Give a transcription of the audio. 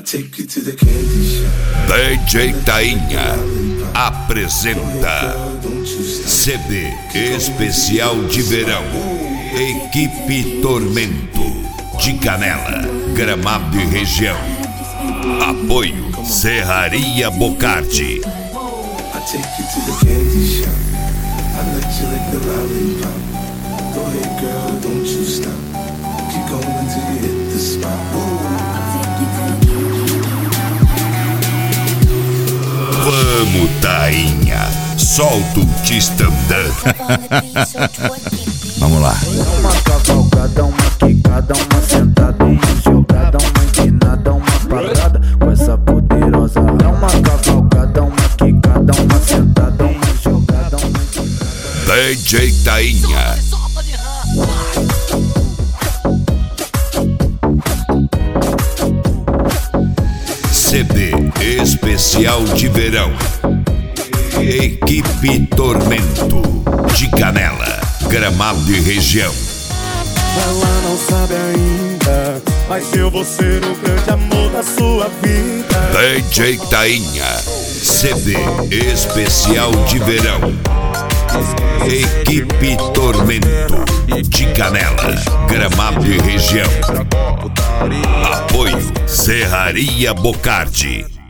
DJ Tainha apresenta CD especial de verão. Equipe Tormento de Canela, Gramado e região. Apoio Serraria Bocardi. Vamos, Tainha, solta o tistandã. Vamos lá. Uma cavalgada, uma quicada, uma sentada, uma jogada, uma empinada, uma parada com essa poderosa. É uma cavalgada, uma quicada, uma sentada, uma jogada, uma empinada. DJ Tainha. CD especial de verão. Equipe Tormento de Canela, Gramado e região. Ela não sabe ainda, mas eu vou ser o grande amor da sua vida. DJ Tainha, CD especial de verão. Equipe Tormento de Canela, Gramado e região. Apoio Serraria Bocardi.